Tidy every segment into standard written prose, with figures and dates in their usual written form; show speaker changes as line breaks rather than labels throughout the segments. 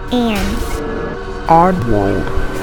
and
Oddworld.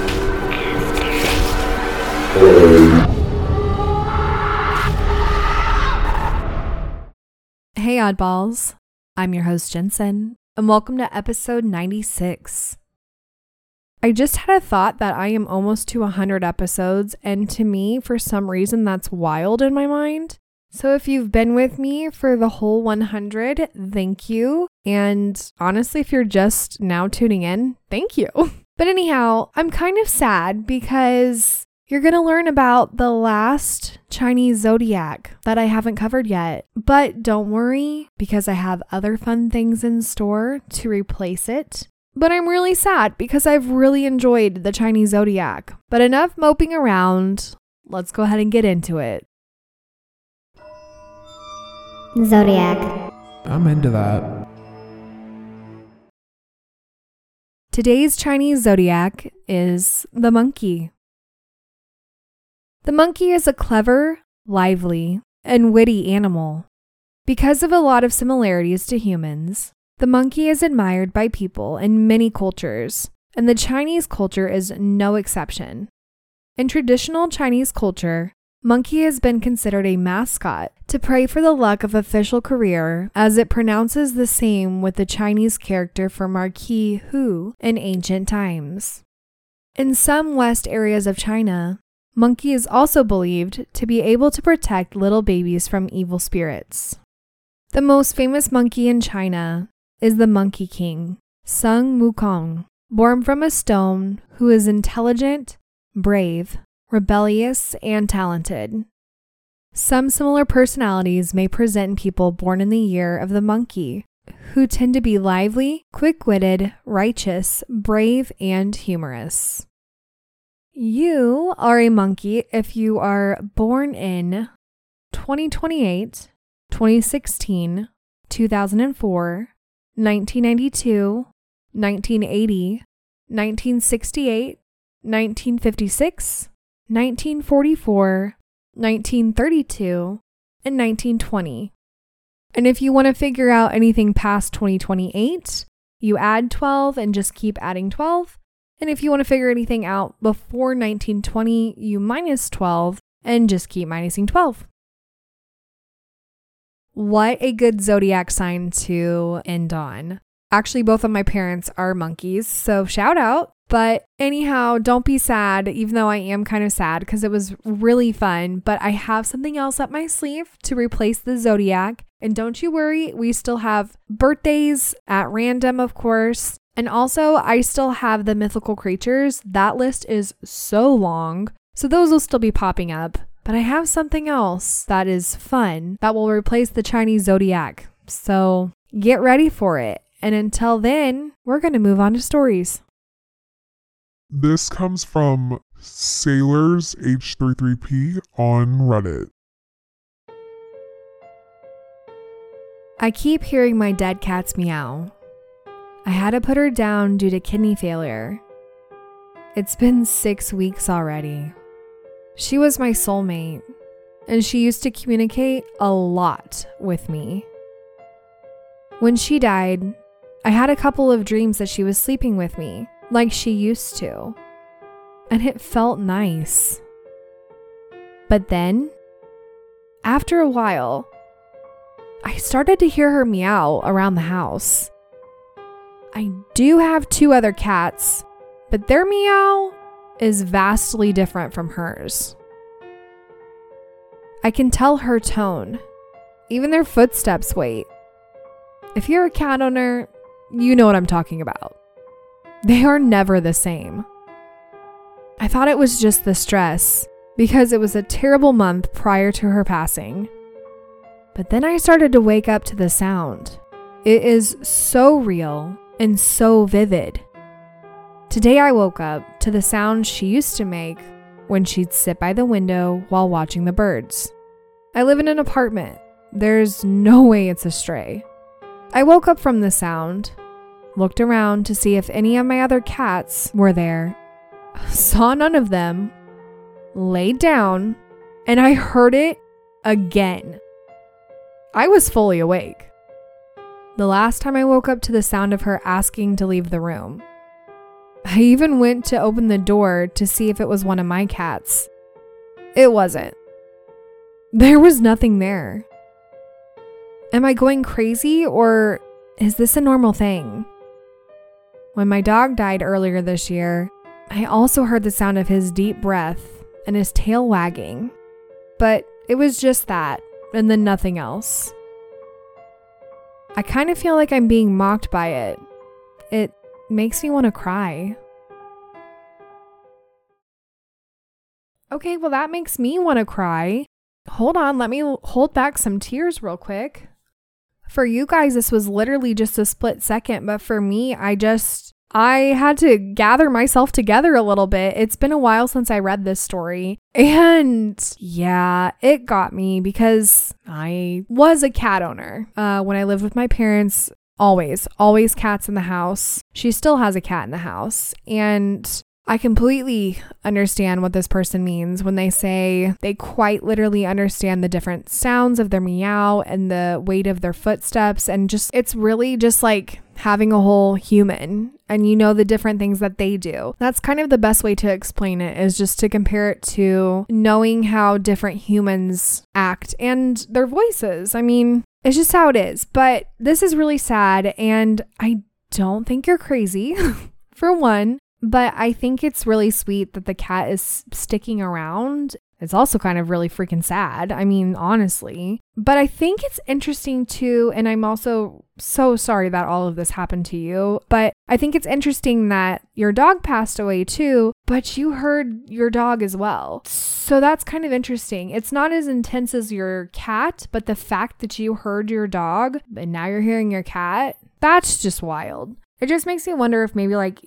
Hey oddballs, I'm your host Jensen, and welcome to episode 96. I just had a thought that I am almost to 100 episodes, and to me, for some reason, that's wild in my mind. So if you've been with me for the whole 100, thank you. And honestly, if you're just now tuning in, thank you. But anyhow, I'm kind of sad because you're going to learn about the last Chinese zodiac that I haven't covered yet. But don't worry, because I have other fun things in store to replace it. But I'm really sad because I've really enjoyed the Chinese zodiac. But enough moping around. Let's go ahead and get into it.
Zodiac.
I'm into that.
Today's Chinese zodiac is the monkey. The monkey is a clever, lively, and witty animal. Because of a lot of similarities to humans, the monkey is admired by people in many cultures, and the Chinese culture is no exception. In traditional Chinese culture, monkey has been considered a mascot to pray for the luck of official career, as it pronounces the same with the Chinese character for Marquis Hu in ancient times. In some west areas of China, monkey is also believed to be able to protect little babies from evil spirits. The most famous monkey in China is the Monkey King, Sun Wukong, born from a stone, who is intelligent, brave, rebellious, and talented. Some similar personalities may present people born in the year of the monkey, who tend to be lively, quick-witted, righteous, brave, and humorous. You are a monkey if you are born in 2028, 2016, 2004, 1992, 1980, 1968, 1956, 1944, 1932, and 1920. And if you want to figure out anything past 2028, you add 12 and just keep adding 12. And if you want to figure anything out before 1920, you minus 12 and just keep minusing 12. What a good zodiac sign to end on. Actually, both of my parents are monkeys, so shout out. But anyhow, don't be sad, even though I am kind of sad because it was really fun. But I have something else up my sleeve to replace the zodiac. And don't you worry, we still have birthdays at random, of course. And also, I still have the mythical creatures. That list is so long, so those will still be popping up. But I have something else that is fun that will replace the Chinese zodiac. So get ready for it. And until then, we're going to move on to stories.
This comes from Sailors H33P on Reddit.
I keep hearing my dead cat's meow. I had to put her down due to kidney failure. It's been 6 weeks already. She was my soulmate, and she used to communicate a lot with me. When she died, I had a couple of dreams that she was sleeping with me, like she used to, and it felt nice. But then, after a while, I started to hear her meow around the house. I do have 2 other cats, but their meow is vastly different from hers. I can tell her tone. Even their footsteps wait. If you're a cat owner, you know what I'm talking about. They are never the same. I thought it was just the stress because it was a terrible month prior to her passing. But then I started to wake up to the sound. It is so real and so vivid. Today I woke up to the sound she used to make when she'd sit by the window while watching the birds. I live in an apartment. There's no way it's a stray. I woke up from the sound, looked around to see if any of my other cats were there, saw none of them, laid down, and I heard it again. I was fully awake. The last time I woke up to the sound of her asking to leave the room, I even went to open the door to see if it was one of my cats. It wasn't. There was nothing there. Am I going crazy, or is this a normal thing? When my dog died earlier this year, I also heard the sound of his deep breath and his tail wagging. But it was just that, and then nothing else. I kind of feel like I'm being mocked by it. It makes me want to cry. Okay, well, that makes me want to cry. Hold on, let me hold back some tears real quick. For you guys, this was literally just a split second, but for me, I had to gather myself together a little bit. It's been a while since I read this story. And yeah, it got me because I was a cat owner. When I lived with my parents, always cats in the house. She still has a cat in the house. And I completely understand what this person means when they say they quite literally understand the different sounds of their meow and the weight of their footsteps. And it's really just like having a whole human, and you know the different things that they do. That's kind of the best way to explain it, is just to compare it to knowing how different humans act and their voices. I mean, it's just how it is. But this is really sad, and I don't think you're crazy, for one. But I think it's really sweet that the cat is sticking around. It's also kind of really freaking sad. I mean, honestly. But I think it's interesting too, and I'm also so sorry that all of this happened to you, but I think it's interesting that your dog passed away too, but you heard your dog as well. So that's kind of interesting. It's not as intense as your cat, but the fact that you heard your dog and now you're hearing your cat, that's just wild. It just makes me wonder if maybe like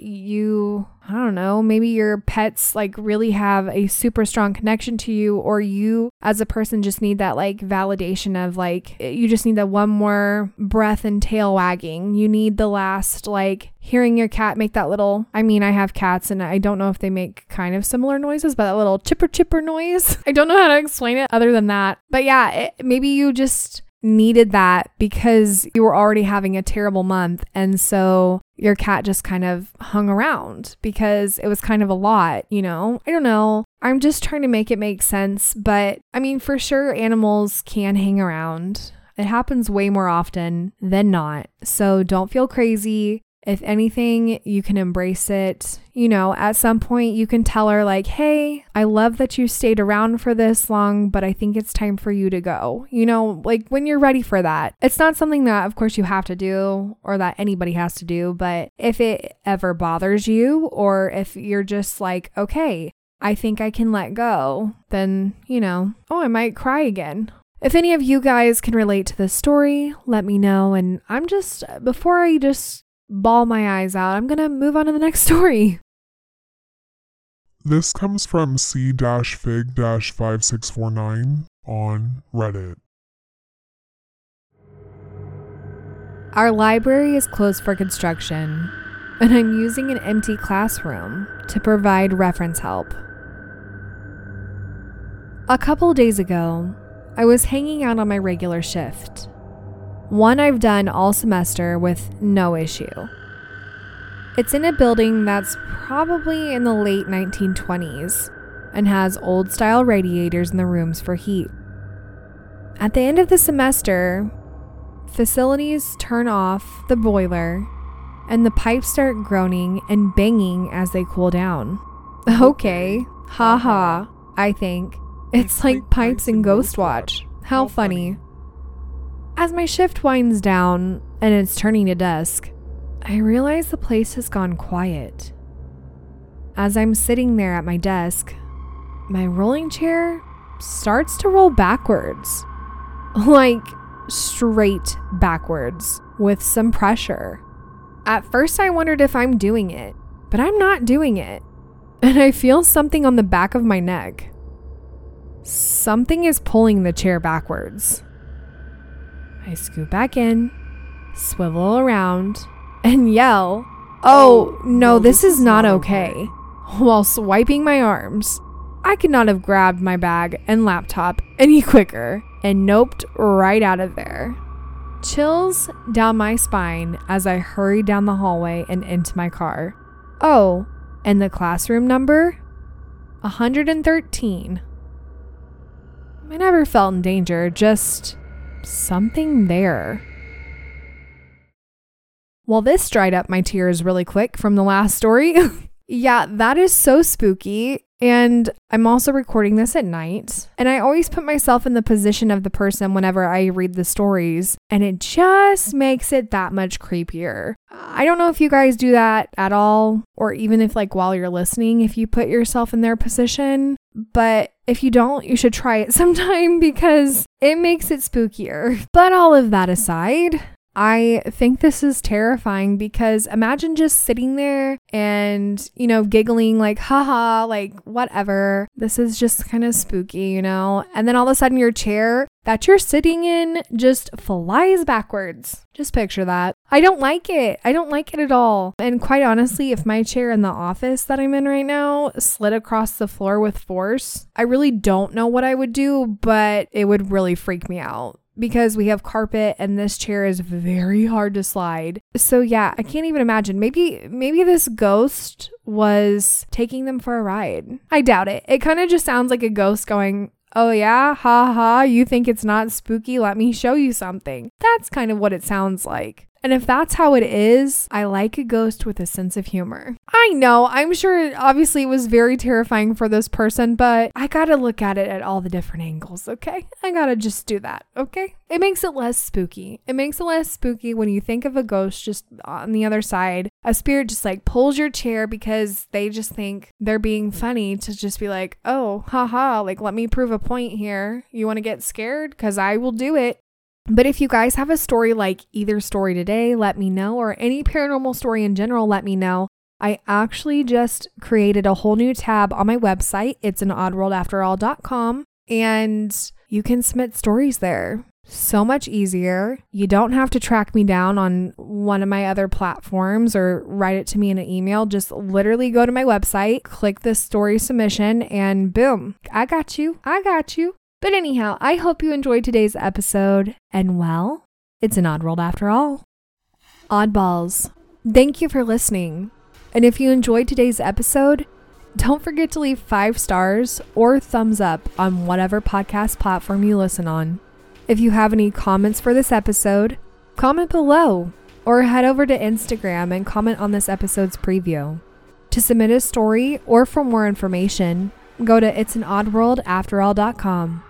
I don't know, maybe your pets like really have a super strong connection to you, or you as a person just need that like validation of like, you just need that one more breath and tail wagging. You need the last, like hearing your cat make that little, I mean, I have cats and I don't know if they make kind of similar noises, but that little chipper noise. I don't know how to explain it other than that. But yeah, maybe you just needed that because you were already having a terrible month, and so your cat just kind of hung around because it was kind of a lot, you know? I don't know. I'm just trying to make it make sense, but I mean, for sure animals can hang around. It happens way more often than not. So don't feel crazy. If anything, you can embrace it. You know, at some point you can tell her like, hey, I love that you stayed around for this long, but I think it's time for you to go. You know, like when you're ready for that. It's not something that, of course, you have to do or that anybody has to do. But if it ever bothers you, or if you're just like, okay, I think I can let go, then, you know, I might cry again. If any of you guys can relate to this story, let me know. And before I bawl my eyes out, I'm gonna move on to the next story.
This comes from C-Fig-5649 on Reddit.
Our library is closed for construction, and I'm using an empty classroom to provide reference help. A couple days ago, I was hanging out on my regular shift. One I've done all semester with no issue. It's in a building that's probably in the late 1920s and has old style radiators in the rooms for heat. At the end of the semester, facilities turn off the boiler and the pipes start groaning and banging as they cool down. Okay, haha, I think. It's like Pipes in Ghostwatch. How funny. As my shift winds down and it's turning to dusk, I realize the place has gone quiet. As I'm sitting there at my desk, my rolling chair starts to roll backwards. Like straight backwards with some pressure. At first I wondered if I'm doing it, but I'm not doing it. And I feel something on the back of my neck. Something is pulling the chair backwards. I scoot back in, swivel around, and yell, "Oh, no, this is not okay," while swiping my arms. I could not have grabbed my bag and laptop any quicker and noped right out of there. Chills down my spine as I hurry down the hallway and into my car. Oh, and the classroom number? 113. I never felt in danger, just something there. Well, this dried up my tears really quick from the last story. Yeah, that is so spooky. And I'm also recording this at night. And I always put myself in the position of the person whenever I read the stories. And it just makes it that much creepier. I don't know if you guys do that at all. Or even if while you're listening, if you put yourself in their position. But if you don't, you should try it sometime because it makes it spookier. But all of that aside, I think this is terrifying because imagine just sitting there and, giggling haha, whatever. This is just kind of spooky, And then all of a sudden your chair that you're sitting in just flies backwards. Just picture that. I don't like it. I don't like it at all. And quite honestly, if my chair in the office that I'm in right now slid across the floor with force, I really don't know what I would do, but it would really freak me out. Because we have carpet and this chair is very hard to slide. So yeah, I can't even imagine. Maybe this ghost was taking them for a ride. I doubt it. It kind of just sounds like a ghost going, "Oh yeah, ha ha, you think it's not spooky? Let me show you something." That's kind of what it sounds like. And if that's how it is, I like a ghost with a sense of humor. I know, I'm sure obviously it was very terrifying for this person, but I gotta look at it at all the different angles, okay? I gotta just do that, okay? It makes it less spooky. It makes it less spooky when you think of a ghost just on the other side. A spirit just pulls your chair because they just think they're being funny to just be like, "Oh, haha, let me prove a point here. You want to get scared? Because I will do it." But if you guys have a story like either story today, let me know, or any paranormal story in general, let me know. I actually just created a whole new tab on my website. It's an oddworldafterall.com, and you can submit stories there. So much easier. You don't have to track me down on one of my other platforms or write it to me in an email. Just literally go to my website, click the story submission, and boom, I got you. But anyhow, I hope you enjoyed today's episode. And well, it's an odd world after all. Oddballs, thank you for listening. And if you enjoyed today's episode, don't forget to leave 5 stars or thumbs up on whatever podcast platform you listen on. If you have any comments for this episode, comment below or head over to Instagram and comment on this episode's preview. To submit a story or for more information, go to itsanoddworldafterall.com.